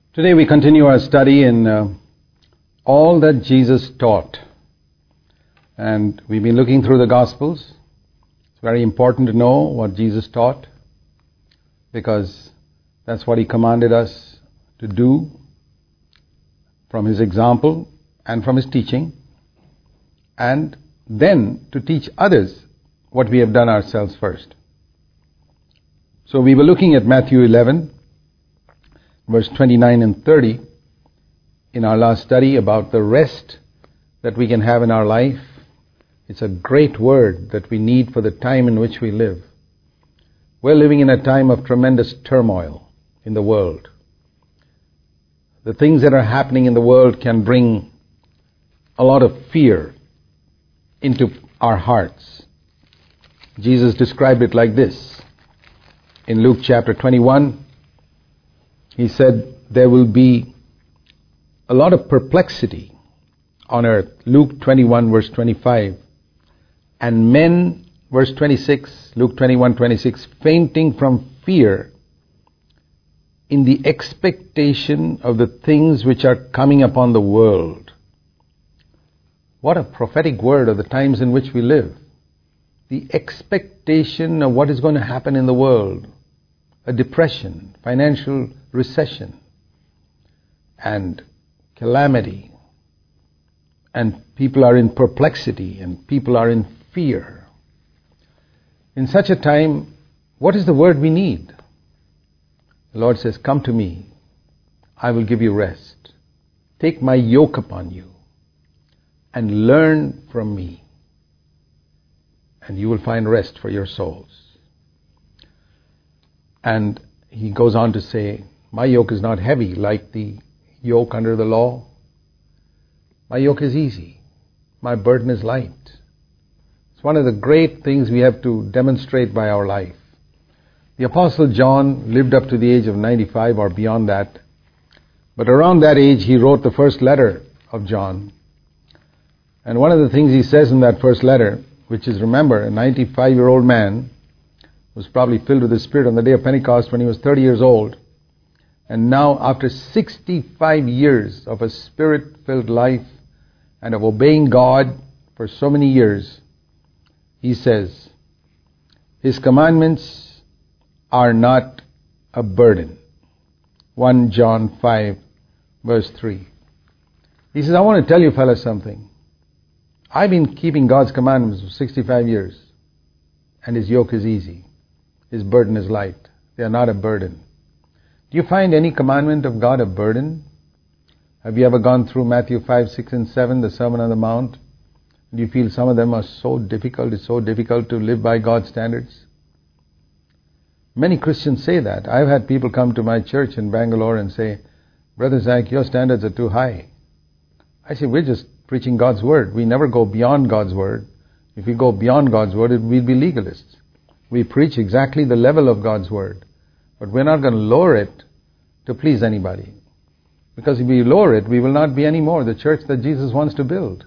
Today we continue our study in all that Jesus taught. And we've been looking through the Gospels. It's very important to know what Jesus taught, because that's what He commanded us to do from His example and from His teaching, and then to teach others what we have done ourselves first. So we were looking at Matthew 11, verse 29 and 30 in our last study about the rest that we can have in our life. It's a great word that we need for the time in which we live. We're living in a time of tremendous turmoil in the world. The things that are happening in the world can bring a lot of fear into our hearts. Jesus described it like this. In Luke chapter 21, He said there will be a lot of perplexity on earth. Luke 21 verse 25. And men, verse 26, Luke 21:26, fainting from fear in the expectation of the things which are coming upon the world. What a prophetic word of the times in which we live. The expectation of what is going to happen in the world. A depression, financial recession, and calamity. And people are in perplexity, and people are in fear. In such a time, what is the word we need? The Lord says, "Come to me, I will give you rest. Take my yoke upon you, and learn from me, and you will find rest for your souls." And He goes on to say, my yoke is not heavy like the yoke under the law. My yoke is easy. My burden is light. It's one of the great things we have to demonstrate by our life. The Apostle John lived up to the age of 95 or beyond that. But around that age, he wrote the first letter of John. And one of the things he says in that first letter, which is, remember, a 95-year-old man, was probably filled with the Spirit on the day of Pentecost when he was 30 years old. And now, after 65 years of a Spirit-filled life and of obeying God for so many years, he says, His commandments are not a burden. 1 John 5, verse 3. He says, I want to tell you fellas something. I've been keeping God's commandments for 65 years, and His yoke is easy. His burden is light. They are not a burden. Do you find any commandment of God a burden? Have you ever gone through Matthew 5, 6, and 7, the Sermon on the Mount? Do you feel some of them are so difficult? It's so difficult to live by God's standards? Many Christians say that. I've had people come to my church in Bangalore and say, Brother Zach, your standards are too high. I say, we're just preaching God's Word. We never go beyond God's Word. If we go beyond God's Word, we'll be legalists. We preach exactly the level of God's Word. But we're not going to lower it to please anybody. Because if we lower it, we will not be any more the church that Jesus wants to build.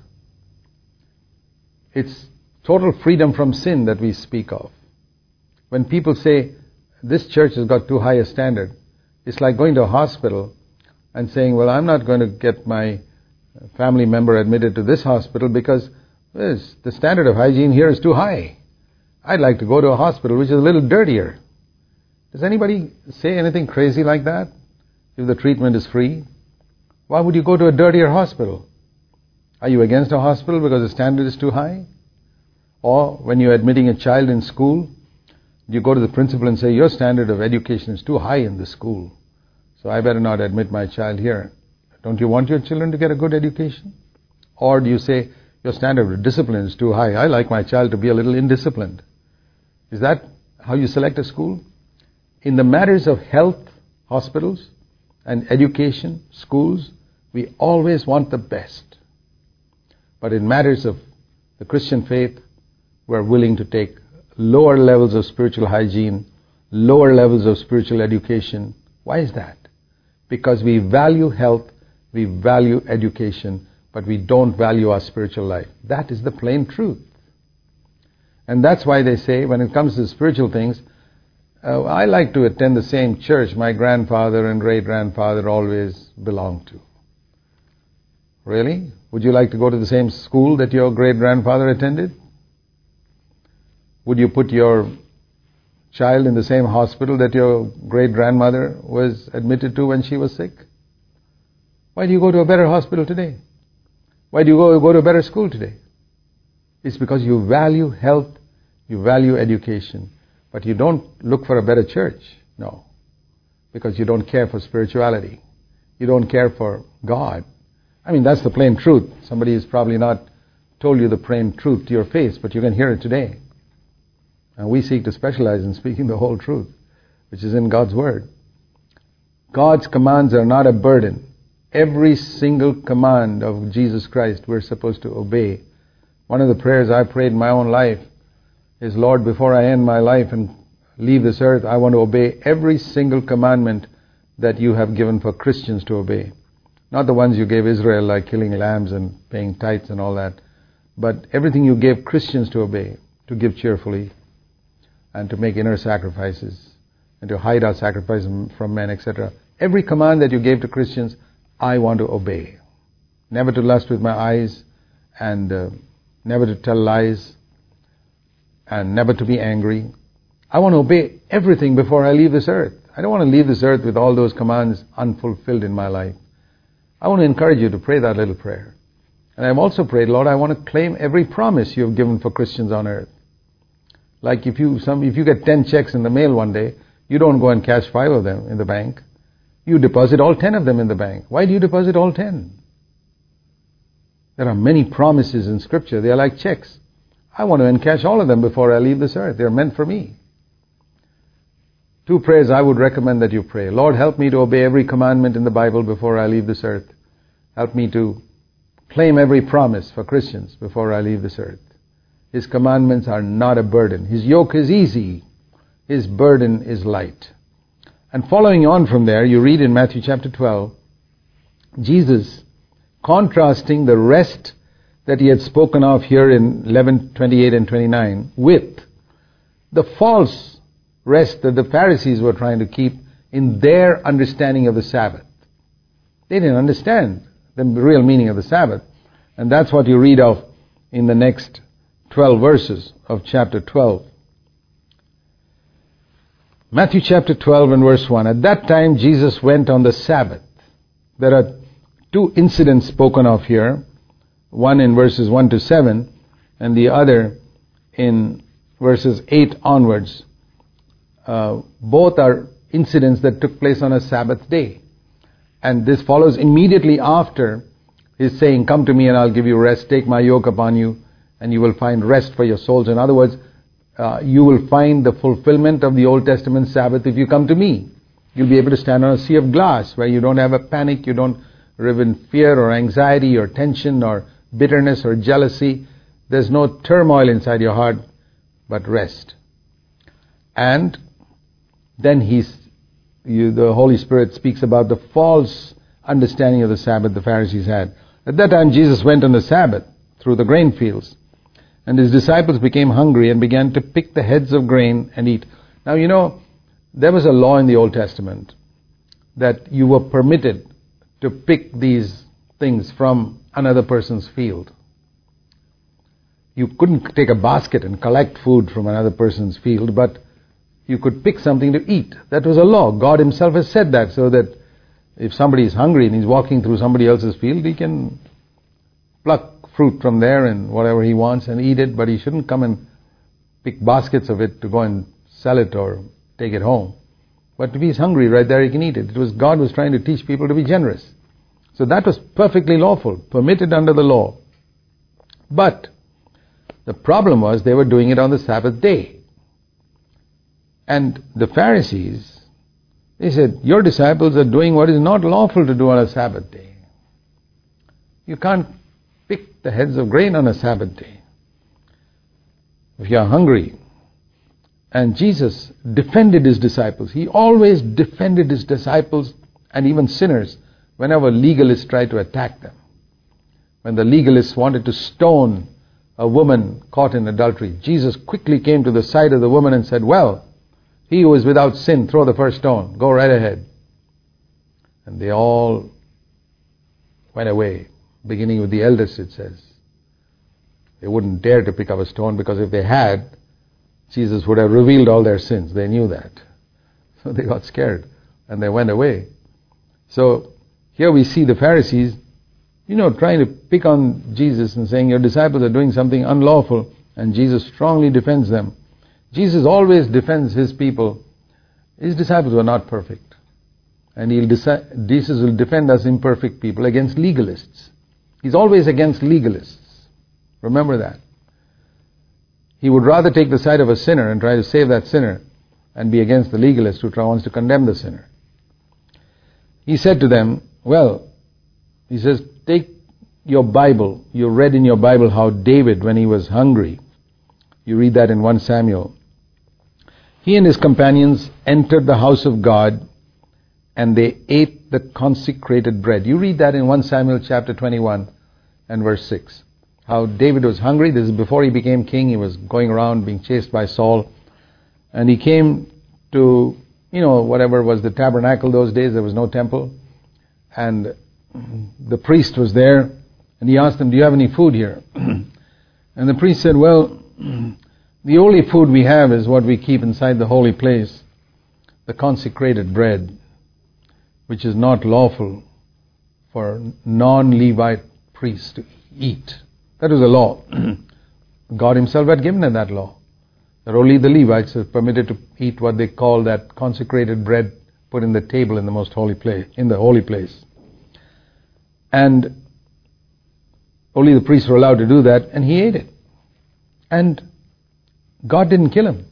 It's total freedom from sin that we speak of. When people say, this church has got too high a standard, it's like going to a hospital and saying, well, I'm not going to get my family member admitted to this hospital because the standard of hygiene here is too high. I'd like to go to a hospital which is a little dirtier. Does anybody say anything crazy like that? If the treatment is free, why would you go to a dirtier hospital? Are you against a hospital because the standard is too high? Or when you're admitting a child in school, you go to the principal and say, your standard of education is too high in the school, so I better not admit my child here. Don't you want your children to get a good education? Or do you say, your standard of discipline is too high, I like my child to be a little indisciplined? Is that how you select a school? In the matters of health, hospitals, and education, schools, we always want the best. But in matters of the Christian faith, we're willing to take lower levels of spiritual hygiene, lower levels of spiritual education. Why is that? Because we value health, we value education, but we don't value our spiritual life. That is the plain truth. And that's why they say, when it comes to spiritual things, I like to attend the same church my grandfather and great-grandfather always belonged to. Really? Would you like to go to the same school that your great-grandfather attended? Would you put your child in the same hospital that your great-grandmother was admitted to when she was sick? Why do you go to a better hospital today? Why do you go to a better school today? It's because you value health, you value education, but you don't look for a better church. No. Because you don't care for spirituality. You don't care for God. I mean, that's the plain truth. Somebody has probably not told you the plain truth to your face, but you can hear it today. And we seek to specialize in speaking the whole truth, which is in God's Word. God's commands are not a burden. Every single command of Jesus Christ we're supposed to obey. One of the prayers I prayed in my own life is, Lord, before I end my life and leave this earth, I want to obey every single commandment that you have given for Christians to obey. Not the ones you gave Israel, like killing lambs and paying tithes and all that, but everything you gave Christians to obey, to give cheerfully, and to make inner sacrifices, and to hide our sacrifice from men, etc. Every command that you gave to Christians, I want to obey. Never to lust with my eyes, and never to tell lies, and never to be angry. I want to obey everything before I leave this earth. I don't want to leave this earth with all those commands unfulfilled in my life. I want to encourage you to pray that little prayer. And I've also prayed, Lord, I want to claim every promise you have given for Christians on earth. Like if you get 10 checks in the mail one day, you don't go and cash 5 of them in the bank. You deposit all 10 of them in the bank. Why do you deposit all 10? There are many promises in Scripture. They are like checks. I want to encash all of them before I leave this earth. They are meant for me. 2 prayers I would recommend that you pray. Lord, help me to obey every commandment in the Bible before I leave this earth. Help me to claim every promise for Christians before I leave this earth. His commandments are not a burden. His yoke is easy. His burden is light. And following on from there, you read in Matthew chapter 12, Jesus contrasting the rest that he had spoken of here in 11:28 and 29 with the false rest that the Pharisees were trying to keep in their understanding of the Sabbath. They didn't understand the real meaning of the Sabbath. And that's what you read of in the next 12 verses of chapter 12. Matthew chapter 12 and verse 1. At that time Jesus went on the Sabbath. There are 2 incidents spoken of here. One in verses 1 to 7 and the other in verses 8 onwards. Both are incidents that took place on a Sabbath day. And this follows immediately after his saying, come to me and I'll give you rest. Take my yoke upon you and you will find rest for your souls. In other words, you will find the fulfillment of the Old Testament Sabbath if you come to me. You'll be able to stand on a sea of glass where you don't have a panic, you don't live in fear or anxiety or tension or bitterness or jealousy. There's no turmoil inside your heart, but rest. And then the Holy Spirit speaks about the false understanding of the Sabbath the Pharisees had. At that time Jesus went on the Sabbath through the grain fields, and his disciples became hungry and began to pick the heads of grain and eat. Now, you know, there was a law in the Old Testament that you were permitted to pick these things from another person's field. You couldn't take a basket and collect food from another person's field, but you could pick something to eat. That was a law. God himself has said that, so that if somebody is hungry and he's walking through somebody else's field, he can pluck fruit from there and whatever he wants and eat it, but he shouldn't come and pick baskets of it to go and sell it or take it home. But if he's hungry right there, he can eat it. God was trying to teach people to be generous. So that was perfectly lawful, permitted under the law. But the problem was they were doing it on the Sabbath day. And the Pharisees, they said, your disciples are doing what is not lawful to do on a Sabbath day. You can't pick the heads of grain on a Sabbath day. If you are hungry. And Jesus defended his disciples. He always defended his disciples and even sinners whenever legalists tried to attack them. When the legalists wanted to stone a woman caught in adultery, Jesus quickly came to the side of the woman and said, well, He who is without sin, throw the first stone. Go right ahead. And they all went away, beginning with the eldest, it says. They wouldn't dare to pick up a stone, because if they had, Jesus would have revealed all their sins. They knew that. So they got scared and they went away. So here we see the Pharisees, trying to pick on Jesus and saying, your disciples are doing something unlawful, and Jesus strongly defends them. Jesus always defends his people. His disciples were not perfect. And Jesus will defend us imperfect people against legalists. He's always against legalists. Remember that. He would rather take the side of a sinner and try to save that sinner and be against the legalist who wants to condemn the sinner. He said to them, he says, take your Bible. You read in your Bible how David, when he was hungry, you read that in 1 Samuel, he and his companions entered the house of God and they ate the consecrated bread. You read that in 1 Samuel chapter 21 and verse 6. How David was hungry. This is before he became king. He was going around being chased by Saul. And he came to, whatever was the tabernacle those days. There was no temple. And the priest was there. And he asked him, do you have any food here? And the priest said, the only food we have is what we keep inside the holy place, the consecrated bread, which is not lawful for non-Levite priests to eat. That was a law. God himself had given them that law, that only the Levites are permitted to eat what they call that consecrated bread put in the table in the most holy place, in the holy place. And only the priests were allowed to do that, and he ate it. And God didn't kill him.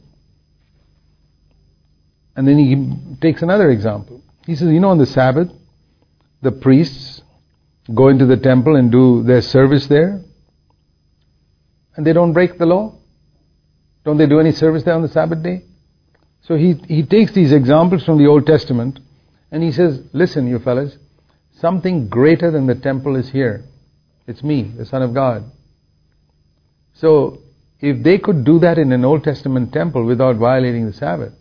And then he takes another example. He says, on the Sabbath, the priests go into the temple and do their service there, and they don't break the law. Don't they do any service there on the Sabbath day? So he takes these examples from the Old Testament, and he says, listen, you fellas, something greater than the temple is here. It's me, the Son of God. So if they could do that in an Old Testament temple without violating the Sabbath,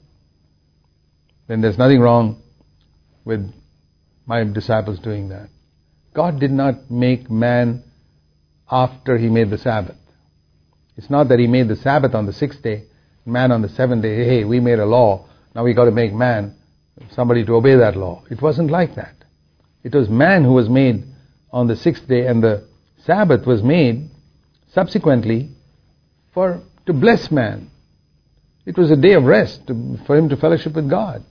then there's nothing wrong with my disciples doing that. God did not make man after he made the Sabbath. It's not that he made the Sabbath on the 6th day, man on the 7th day. Hey, we made a law, now we got to make man, somebody to obey that law. It wasn't like that. It was man who was made on the 6th day, and the Sabbath was made subsequently to bless man. It was a day of rest for him to fellowship with God.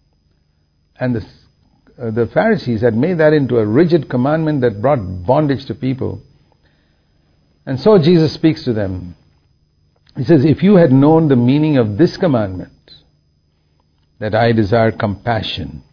And the Pharisees had made that into a rigid commandment that brought bondage to people. And so Jesus speaks to them. He says, if you had known the meaning of this commandment, that I desire compassion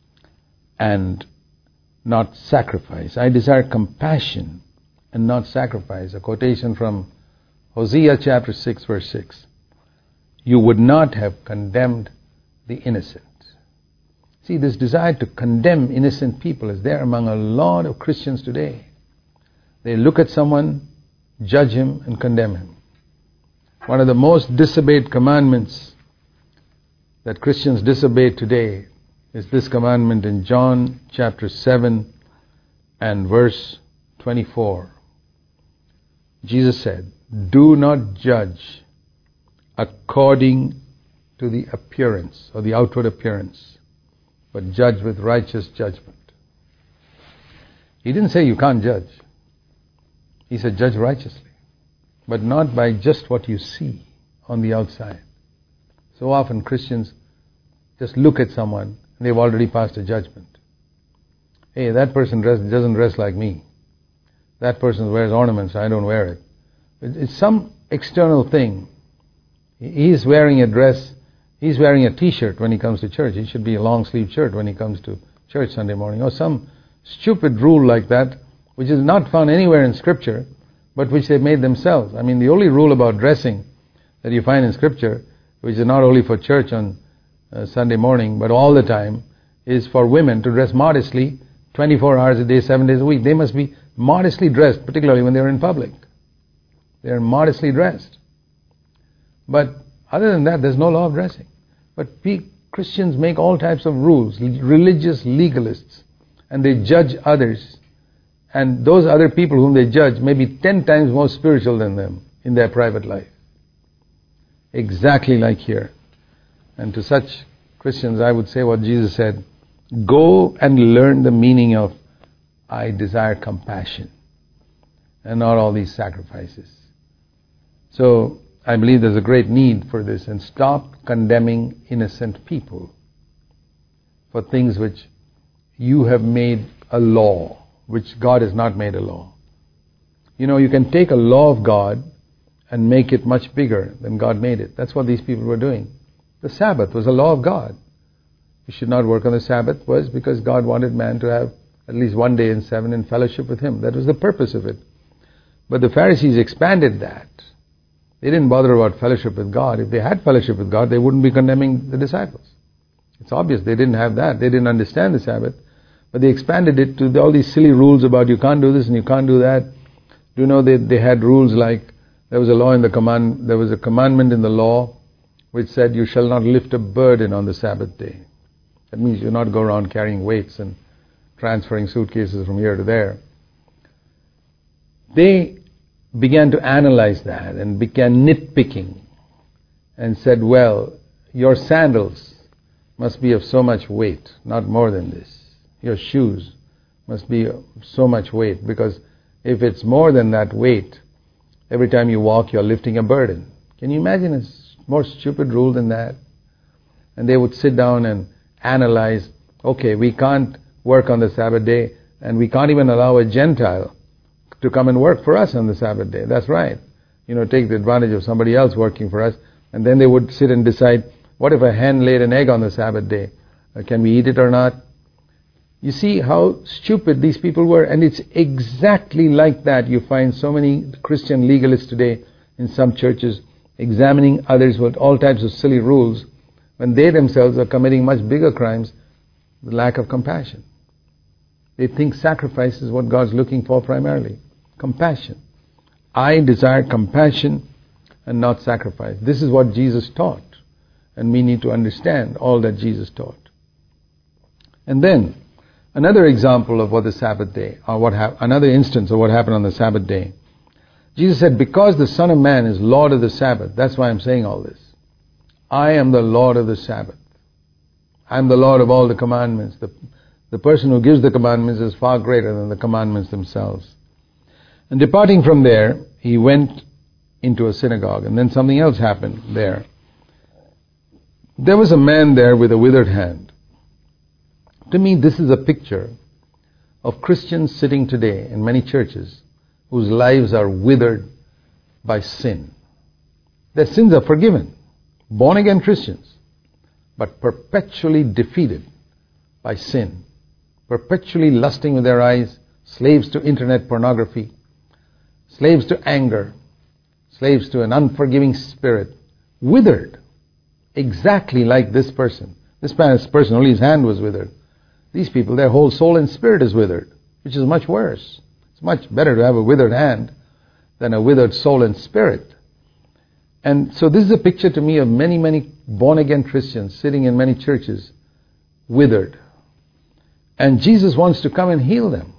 and not sacrifice. I desire compassion and not sacrifice. A quotation from Hosea chapter 6 verse 6. You would not have condemned the innocent. See, this desire to condemn innocent people is there among a lot of Christians today. They look at someone, judge him, and condemn him. One of the most disobeyed commandments that Christians disobey today is this commandment in John chapter 7 and verse 24. Jesus said, do not judge according to the appearance or the outward appearance, but judge with righteous judgment. He didn't say you can't judge. He said judge righteously, but not by just what you see on the outside. So often Christians just look at someone and they've already passed a judgment. Hey, that person doesn't dress like me. That person wears ornaments, I don't wear it. It's some external thing. He's wearing a dress, he's wearing a t-shirt when he comes to church. He should be a long-sleeved shirt when he comes to church Sunday morning. Or some stupid rule like that, which is not found anywhere in Scripture, but which they've made themselves. I mean, the only rule about dressing that you find in Scripture, which is not only for church on Sunday morning, but all the time, is for women to dress modestly 24 hours a day, 7 days a week. They must be modestly dressed, particularly when they're in public. They're modestly dressed. But other than that, there's no law of dressing. But Christians make all types of rules, religious legalists, and they judge others. And those other people whom they judge may be 10 times more spiritual than them in their private life. Exactly like here. And to such Christians, I would say what Jesus said, go and learn the meaning of I desire compassion and not all these sacrifices. So I believe there's a great need for this, and stop condemning innocent people for things which you have made a law, which God has not made a law. You know, you can take a law of God and make it much bigger than God made it. That's what these people were doing. The Sabbath was a law of God. You should not work on the Sabbath was because God wanted man to have at least one day in 7 in fellowship with Him. That was the purpose of it. But the Pharisees expanded that. They didn't bother about fellowship with God. If they had fellowship with God, they wouldn't be condemning the disciples. It's obvious they didn't have that. They didn't understand the Sabbath. But they expanded it to all these silly rules about you can't do this and you can't do that. Do you know they had rules like there was a commandment in the law which said you shall not lift a burden on the Sabbath day. That means you not go around carrying weights and transferring suitcases from here to there. They began to analyze that and began nitpicking and said, well, your sandals must be of so much weight, not more than this. Your shoes must be of so much weight, because if it's more than that weight, every time you walk you're lifting a burden. Can you imagine a more stupid rule than that? And they would sit down and analyze, okay, we can't work on the Sabbath day, and we can't even allow a Gentile to come and work for us on the Sabbath day. That's right. You know, take the advantage of somebody else working for us. And then they would sit and decide, what if a hen laid an egg on the Sabbath day? Can we eat it or not? You see how stupid these people were. And it's exactly like that. You find so many Christian legalists today in some churches examining others with all types of silly rules when they themselves are committing much bigger crimes, the lack of compassion. They think sacrifice is what God's looking for primarily. Compassion. I desire compassion and not sacrifice. This is what Jesus taught. And we need to understand all that Jesus taught. And then, another example of what the Sabbath day, or another instance of what happened on the Sabbath day. Jesus said, because the Son of Man is Lord of the Sabbath, that's why I'm saying all this. I am the Lord of the Sabbath. I am the Lord of all the commandments. The person who gives the commandments is far greater than the commandments themselves. And departing from there, he went into a synagogue, and then something else happened there. There was a man there with a withered hand. To me, this is a picture of Christians sitting today in many churches whose lives are withered by sin. Their sins are forgiven, born-again Christians, but perpetually defeated by sin, perpetually lusting with their eyes, slaves to internet pornography, slaves to anger, slaves to an unforgiving spirit, withered, exactly like this person. This person, only his hand was withered. These people, their whole soul and spirit is withered, which is much worse. It's much better to have a withered hand than a withered soul and spirit. And so this is a picture to me of many, many born-again Christians sitting in many churches, withered. And Jesus wants to come and heal them.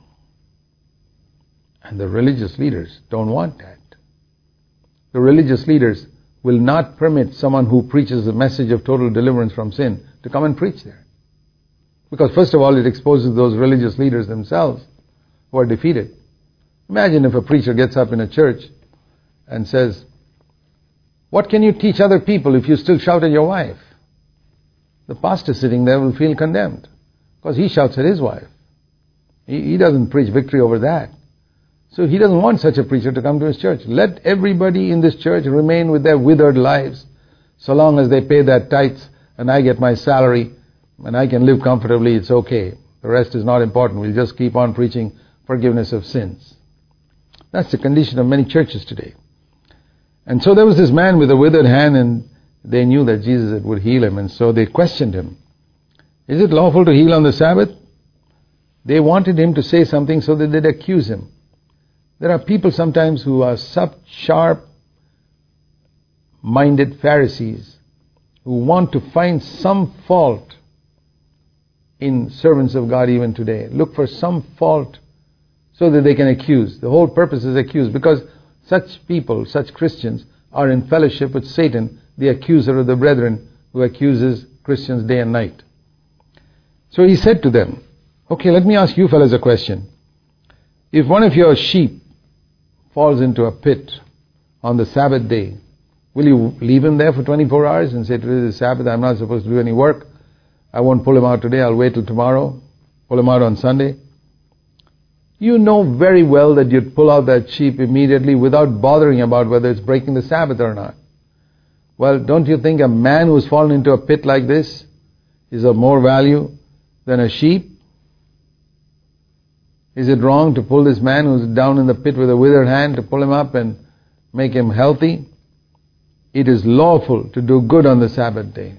And the religious leaders don't want that. The religious leaders will not permit someone who preaches the message of total deliverance from sin to come and preach there. Because first of all, it exposes those religious leaders themselves who are defeated. Imagine if a preacher gets up in a church and says, what can you teach other people if you still shout at your wife? The pastor sitting there will feel condemned because he shouts at his wife. He doesn't preach victory over that. So he doesn't want such a preacher to come to his church. Let everybody in this church remain with their withered lives so long as they pay their tithes and I get my salary and I can live comfortably, it's okay. The rest is not important. We'll just keep on preaching forgiveness of sins. That's the condition of many churches today. And so there was this man with a withered hand, and they knew that Jesus would heal him, and so they questioned him. Is it lawful to heal on the Sabbath? They wanted him to say something so that they'd accuse him. There are people sometimes who are sharp-minded Pharisees who want to find some fault in servants of God even today. Look for some fault so that they can accuse. The whole purpose is accuse, because such people, such Christians, are in fellowship with Satan, the accuser of the brethren, who accuses Christians day and night. So he said to them, okay, let me ask you fellas a question. If one of your sheep falls into a pit on the Sabbath day, will you leave him there for 24 hours and say, today is Sabbath, I'm not supposed to do any work, I won't pull him out today, I'll wait till tomorrow, pull him out on Sunday? You know very well that you'd pull out that sheep immediately without bothering about whether it's breaking the Sabbath or not. Well, don't you think a man who's fallen into a pit like this is of more value than a sheep? Is it wrong to pull this man who's down in the pit with a withered hand, to pull him up and make him healthy? It is lawful to do good on the Sabbath day.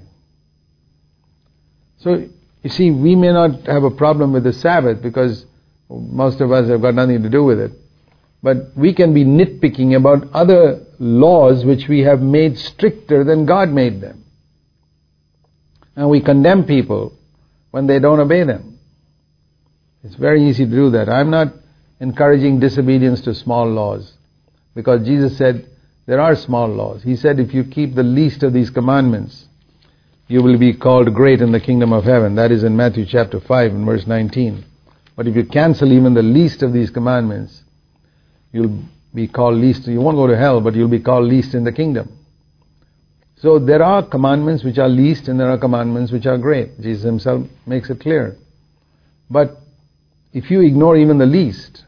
So, you see, we may not have a problem with the Sabbath because most of us have got nothing to do with it. But we can be nitpicking about other laws which we have made stricter than God made them. And we condemn people when they don't obey them. It's very easy to do that. I'm not encouraging disobedience to small laws, because Jesus said there are small laws. He said if you keep the least of these commandments, you will be called great in the kingdom of heaven. That is in Matthew chapter 5 and verse 19. But if you cancel even the least of these commandments, you'll be called least. You won't go to hell, but you'll be called least in the kingdom. So there are commandments which are least and there are commandments which are great. Jesus himself makes it clear. But if you ignore even the least,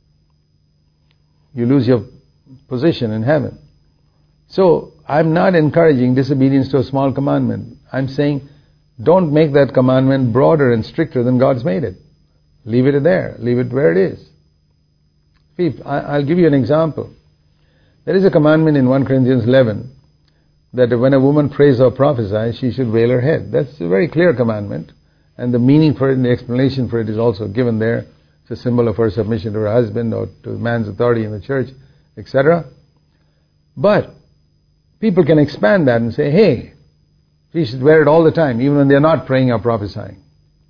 you lose your position in heaven. So I'm not encouraging disobedience to a small commandment. I'm saying don't make that commandment broader and stricter than God's made it. Leave it there. Leave it where it is. I'll give you an example. There is a commandment in 1 Corinthians 11 that when a woman prays or prophesies, she should veil her head. That's a very clear commandment. And the meaning for it and the explanation for it is also given there. It's a symbol of her submission to her husband or to man's authority in the church, etc. But people can expand that and say, hey, she should wear it all the time, even when they're not praying or prophesying.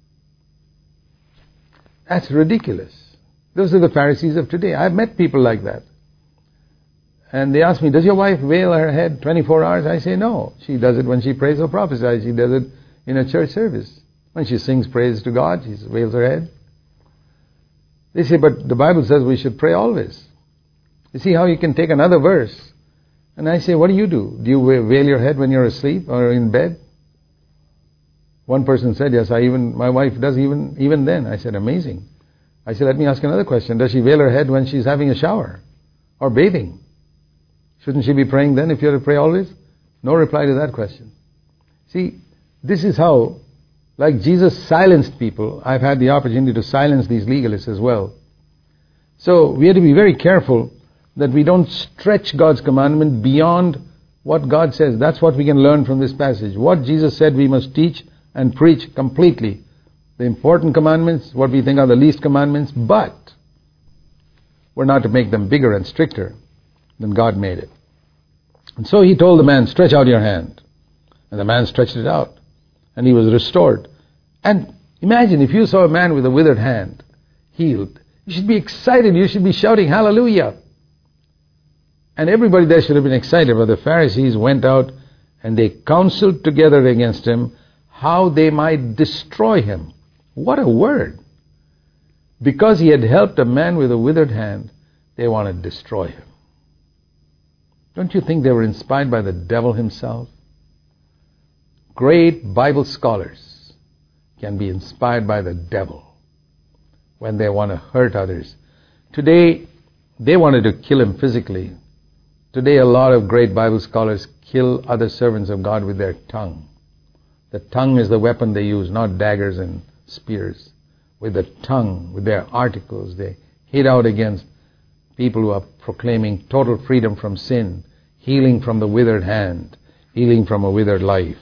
That's ridiculous. Those are the Pharisees of today. I've met people like that. And they ask me, does your wife veil her head 24 hours? I say, no. She does it when she prays or prophesies. She does it in a church service. When she sings praise to God, she veils her head. They say, but the Bible says we should pray always. You see how you can take another verse. And I say, what do? Do you veil your head when you're asleep or in bed? One person said, yes, my wife does even then. I said, amazing. I said, let me ask another question. Does she veil her head when she's having a shower or bathing? Shouldn't she be praying then if you have to pray always? No reply to that question. See, this is how, like Jesus silenced people, I've had the opportunity to silence these legalists as well. So we have to be very careful that we don't stretch God's commandment beyond what God says. That's what we can learn from this passage. What Jesus said we must teach and preach completely. The important commandments, what we think are the least commandments, but we're not to make them bigger and stricter than God made it. And so he told the man, stretch out your hand. And the man stretched it out. And he was restored. And imagine if you saw a man with a withered hand healed. You should be excited. You should be shouting, hallelujah. And everybody there should have been excited. But the Pharisees went out and they counseled together against him how they might destroy him. What a word. Because he had helped a man with a withered hand, they wanted to destroy him. Don't you think they were inspired by the devil himself? Great Bible scholars can be inspired by the devil when they want to hurt others. Today, they wanted to kill him physically. Today, a lot of great Bible scholars kill other servants of God with their tongue. The tongue is the weapon they use, not daggers and spears. With the tongue, with their articles, they hit out against people who are proclaiming total freedom from sin, healing from the withered hand, healing from a withered life.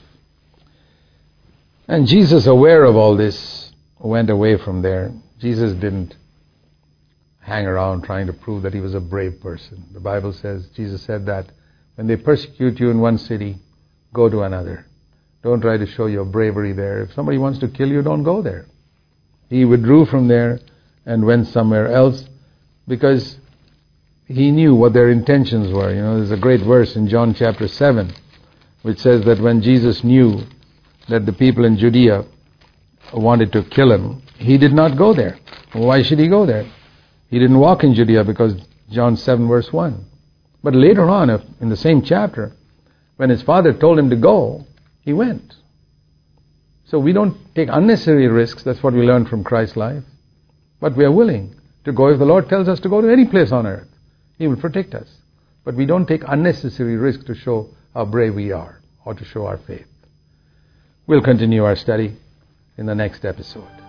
And Jesus, aware of all this, went away from there. Jesus didn't hang around trying to prove that he was a brave person. The Bible says, Jesus said that when they persecute you in one city, go to another. Don't try to show your bravery there. If somebody wants to kill you, don't go there. He withdrew from there and went somewhere else because he knew what their intentions were. There's a great verse in John chapter 7 which says that when Jesus knew that the people in Judea wanted to kill him, he did not go there. Why should he go there? He didn't walk in Judea because John 7 verse 1. But later on in the same chapter, when his father told him to go, he went. So we don't take unnecessary risks. That's what we learned from Christ's life. But we are willing to go if the Lord tells us to go to any place on earth. He will protect us. But we don't take unnecessary risks to show how brave we are or to show our faith. We'll continue our study in the next episode.